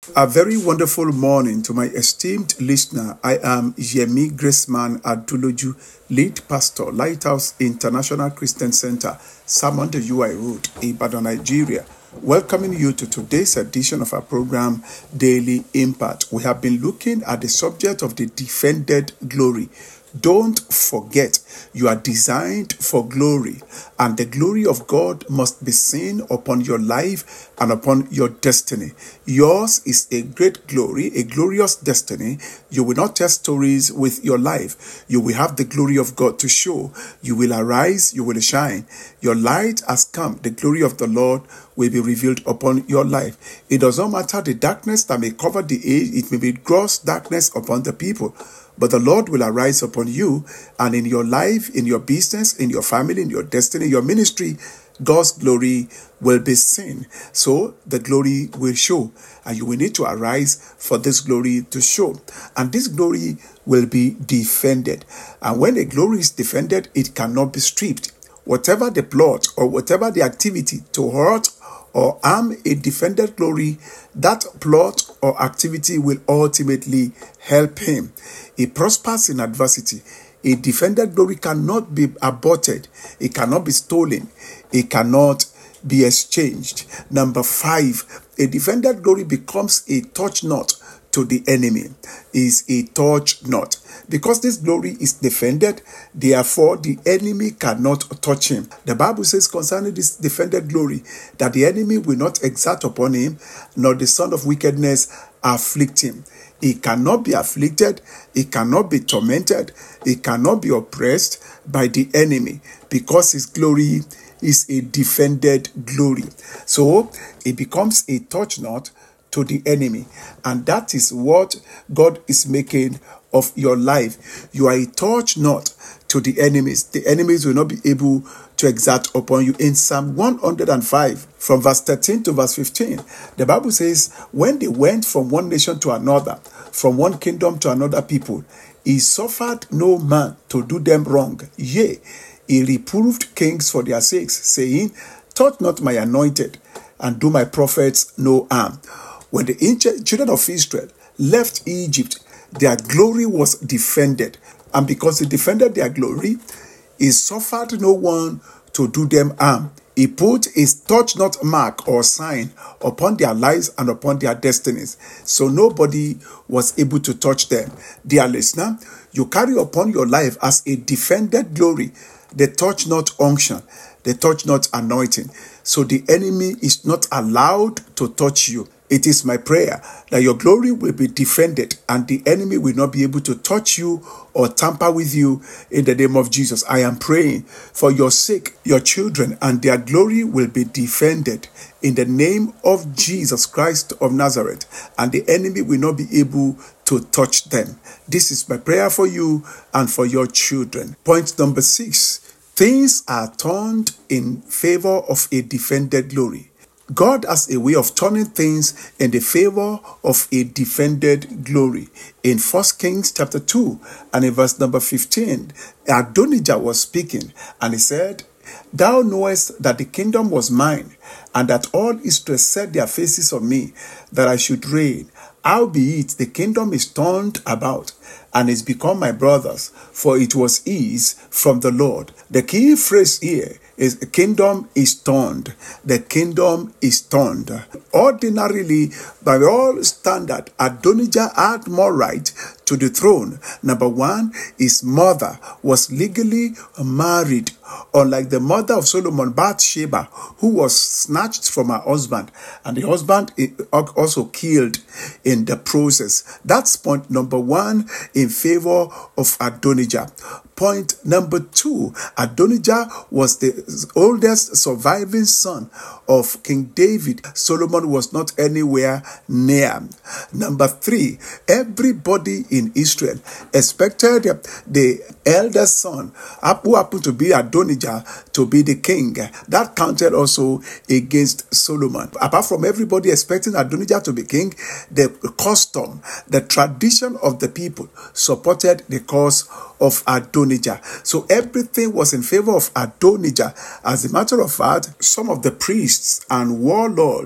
A very wonderful morning to my esteemed listener. I am Yemi Graceman Aduloju, lead pastor, Lighthouse International Christian Center, Salmon the UI Road, Ibadan, Nigeria. Welcoming you to today's edition of our program, Daily Impact. We have been looking at the subject of the defended glory. Don't forget, you are designed for glory, and the glory of God must be seen upon your life and upon your destiny. Yours is a great glory, a glorious destiny. You will not tell stories with your life. You will have the glory of God to show. You will arise, you will shine. Your light has come. The glory of the Lord will be revealed upon your life. It does not matter the darkness that may cover the age. It may be gross darkness upon the people. But the Lord will arise upon you, and in your life, in your business, in your family, in your destiny, your ministry, God's glory will be seen. So the glory will show, and you will need to arise for this glory to show. And this glory will be defended. And when a glory is defended, it cannot be stripped. Whatever the plot or whatever the activity to hurt or harm a defended glory, that plot or activity will ultimately help him. He prospers in adversity. A defended glory cannot be aborted. It cannot be stolen. It cannot be exchanged. Number 5, a defended glory becomes a touch not to the enemy. Is a touch not. Because this glory is defended, therefore the enemy cannot touch him. The Bible says concerning this defended glory that the enemy will not exert upon him, nor the son of wickedness afflict him. He cannot be afflicted, he cannot be tormented, he cannot be oppressed by the enemy, because his glory is a defended glory. So it becomes a touch not to the enemy. And that is what God is making of your life. You are a touch not to the enemies. The enemies will not be able to exert upon you. In Psalm 105, from verse 13 to verse 15, the Bible says, when they went from one nation to another, from one kingdom to another people, he suffered no man to do them wrong. Yea, he reproved kings for their sakes, saying, touch not my anointed, and do my prophets no harm. When the children of Israel left Egypt, their glory was defended. And because they defended their glory, he suffered no one to do them harm. He put his touch not mark or sign upon their lives and upon their destinies. So nobody was able to touch them. Dear listener, you carry upon your life as a defended glory the touch not unction, the touch not anointing. So the enemy is not allowed to touch you. It is my prayer that your glory will be defended and the enemy will not be able to touch you or tamper with you in the name of Jesus. I am praying for your sake, your children, and their glory will be defended in the name of Jesus Christ of Nazareth, and the enemy will not be able to touch them. This is my prayer for you and for your children. Point number 6, things are turned in favor of a defended glory. God has a way of turning things in the favor of a defended glory. In 1 Kings chapter 2 and in verse number 15, Adonijah was speaking and he said, thou knowest that the kingdom was mine, and that all Israel set their faces on me, that I should reign. Howbeit the kingdom is turned about, and is become my brother's, for it was his from the Lord. The key phrase here is the kingdom is turned. The kingdom is turned. Ordinarily, by all standard, Adonijah had more right to the throne. Number 1, his mother was legally married, unlike the mother of Solomon, Bathsheba, who was snatched from her husband, and the husband also killed in the process. That's point number 1 in favor of Adonijah. Point number 2, Adonijah was the oldest surviving son of King David. Solomon was not anywhere near. Number 3, everybody in Israel expected the eldest son, who happened to be Adonijah, to be the king. That counted also against Solomon. Apart from everybody expecting Adonijah to be king, the custom, the tradition of the people supported the cause of Adonijah. So everything was in favor of Adonijah. As a matter of fact, some of the priests and warlords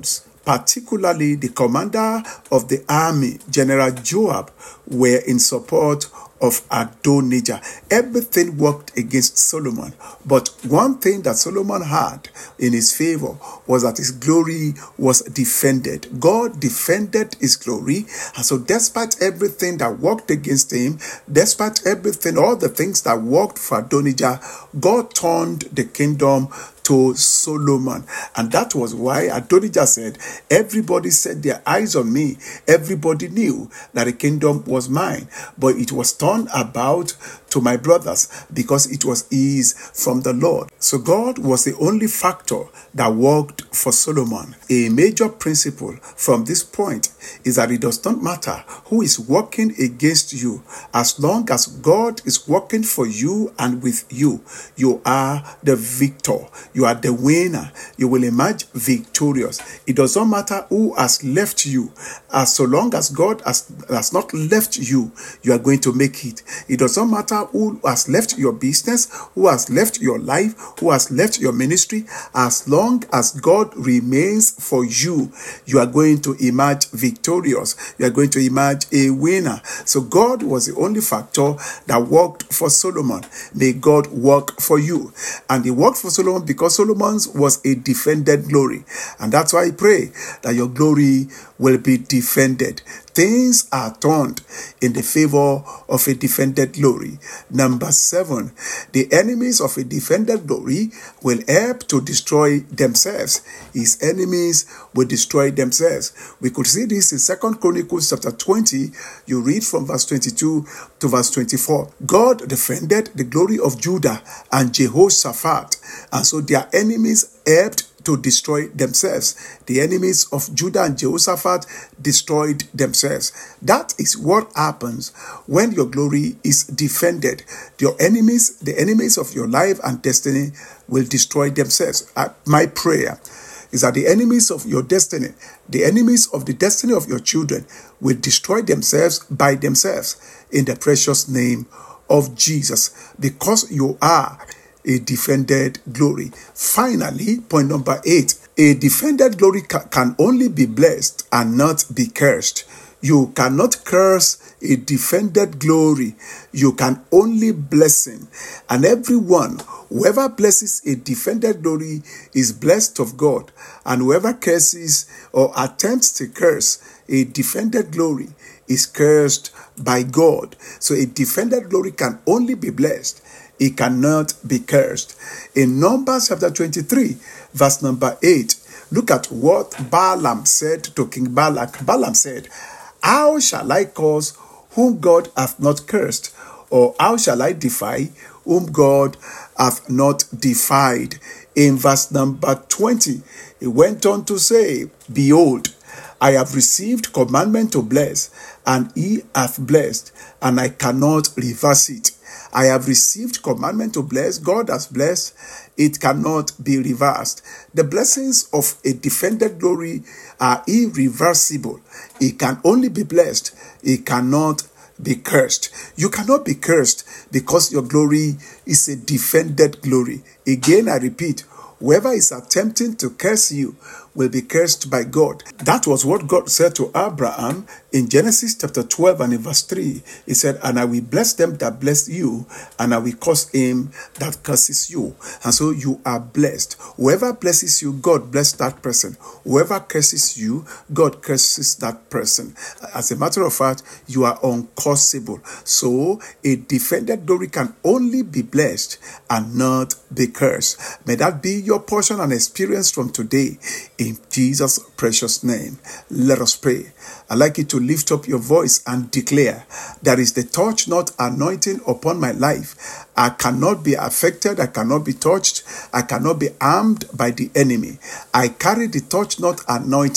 particularly the commander of the army, General Joab, were in support of Adonijah. Everything worked against Solomon. But one thing that Solomon had in his favor was that his glory was defended. God defended his glory. And so despite everything that worked against him, despite everything, all the things that worked for Adonijah, God turned the kingdom to Solomon. And that was why Adonijah said, everybody set their eyes on me. Everybody knew that the kingdom was mine. But it was turned about to my brothers because it was his from the Lord. So God was the only factor that worked for Solomon. A major principle from this point is that it does not matter who is working against you. As long as God is working for you and with you, you are the victor. You are the winner. You will emerge victorious. It does not matter who has left you. As so long as God has not left you, you are going to make it. It does not matter who has left your business, who has left your life, who has left your ministry. As long as God remains for you, you are going to emerge victorious. You are going to emerge a winner. So God was the only factor that worked for Solomon. May God work for you. And he worked for Solomon because Solomon's was a defended glory. And that's why I pray that your glory will be defended. Things are turned in the favor of a defended glory. Number 7, the enemies of a defended glory will help to destroy themselves. His enemies will destroy themselves. We could see this in 2 Chronicles chapter 20. You read from verse 22 to verse 24. God defended the glory of Judah and Jehoshaphat, and so their enemies helped to destroy themselves. The enemies of Judah and Jehoshaphat destroyed themselves. That is what happens when your glory is defended. Your enemies, the enemies of your life and destiny, will destroy themselves. My prayer is that the enemies of your destiny, the enemies of the destiny of your children, will destroy themselves by themselves in the precious name of Jesus, because you are a defended glory. Finally, point number 8, a defended glory can only be blessed and not be cursed. You cannot curse a defended glory. You can only bless him. And everyone, whoever blesses a defended glory is blessed of God. And whoever curses or attempts to curse a defended glory is cursed by God. So a defended glory can only be blessed. It cannot be cursed. In Numbers chapter 23, verse number 8, look at what Balaam said to King Balak. Balaam said, "How shall I curse whom God hath not cursed? Or how shall I defy whom God hath not defied?" In verse number 20, he went on to say, "Behold, I have received commandment to bless, and he hath blessed, and I cannot reverse it." I have received commandment to bless. God has blessed. It cannot be reversed. The blessings of a defended glory are irreversible. It can only be blessed. It cannot be cursed. You cannot be cursed because your glory is a defended glory. Again, I repeat, whoever is attempting to curse you will be cursed by God. That was what God said to Abraham in Genesis chapter 12 and in verse 3. He said, "And I will bless them that bless you, and I will curse him that curses you." And so you are blessed. Whoever blesses you, God bless that person. Whoever curses you, God curses that person. As a matter of fact, you are uncursable. So a defended glory can only be blessed and not be cursed. May that be your portion and experience from today. In Jesus' precious name, let us pray. I'd like you to lift up your voice and declare, "There is the touch not anointing upon my life. I cannot be affected. I cannot be touched. I cannot be harmed by the enemy. I carry the touch not anointing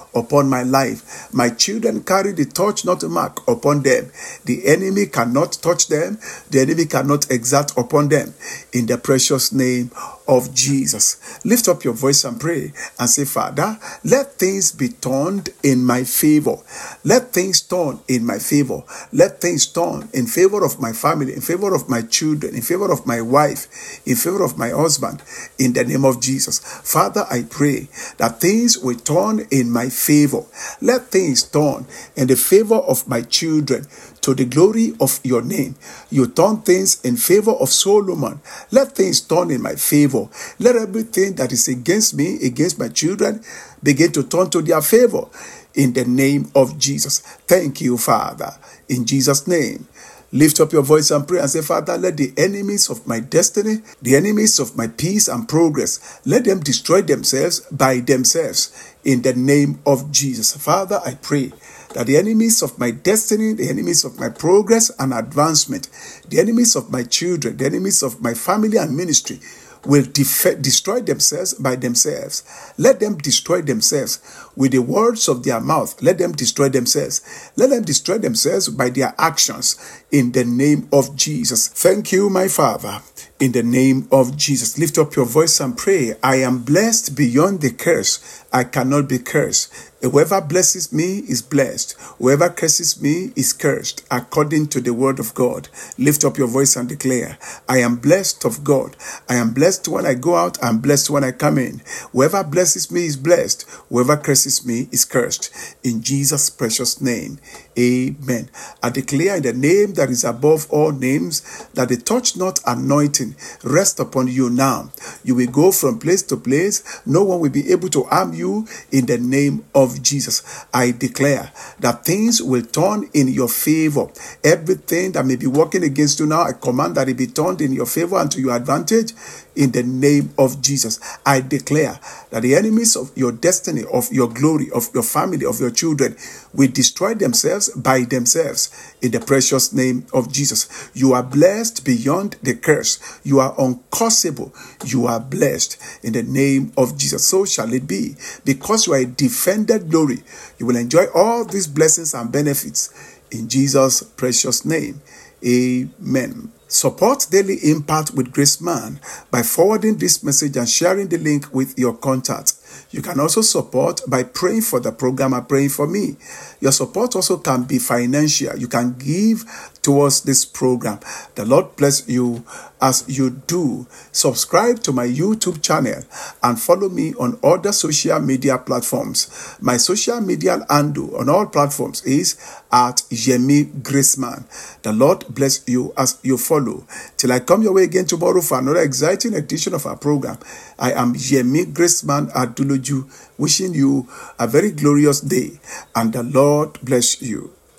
upon my life. My children carry the touch not mark upon them. The enemy cannot touch them. The enemy cannot exact upon them. In the precious name of Jesus. Lift up your voice and pray and say, Father, let things be turned in my favor. Let things turn in my favor. Let things turn in favor of my family, in favor of my children, in favor of my wife, in favor of my husband, in the name of Jesus. Father, I pray that things will turn in my favor. Let things turn in the favor of my children, to the glory of your name. You turn things in favor of Solomon. Let things turn in my favor. Let everything that is against me, against my children, begin to turn to their favor. In the name of Jesus. Thank you, Father. In Jesus' name. Lift up your voice and pray and say, Father, let the enemies of my destiny, the enemies of my peace and progress, let them destroy themselves by themselves. In the name of Jesus. Father, I pray that the enemies of my destiny, the enemies of my progress and advancement, the enemies of my children, the enemies of my family and ministry will destroy themselves by themselves. Let them destroy themselves with the words of their mouth. Let them destroy themselves. Let them destroy themselves by their actions in the name of Jesus. Thank you, my Father. In the name of Jesus, lift up your voice and pray. I am blessed beyond the curse. I cannot be cursed. Whoever blesses me is blessed. Whoever curses me is cursed, according to the word of God. Lift up your voice and declare, I am blessed of God. I am blessed when I go out. I am blessed when I come in. Whoever blesses me is blessed. Whoever curses me is cursed. In Jesus' precious name, amen. I declare in the name that is above all names that the touch not anointing rest upon you now. You will go from place to place. No one will be able to harm you in the name of Jesus. I declare that things will turn in your favor. Everything that may be working against you now, I command that it be turned in your favor and to your advantage in the name of Jesus. I declare that the enemies of your destiny, of your glory, of your family, of your children will destroy themselves by themselves in the precious name of Jesus. You are blessed beyond the curse. You are uncursable. You are blessed in the name of Jesus. So shall it be. Because you are a defended glory, you will enjoy all these blessings and benefits in Jesus' precious name. Amen. Support Daily Impact with Grace Man by forwarding this message and sharing the link with your contacts. You can also support by praying for the program and praying for me. Your support also can be financial. You can give towards this program. The Lord bless you as you do. Subscribe to my YouTube channel and follow me on other social media platforms. My social media handle on all platforms is at Yemi Graceman. The Lord bless you as you follow. Till I come your way again tomorrow for another exciting edition of our program, I am Yemi Graceman Aduloju, wishing you a very glorious day, and the Lord bless you.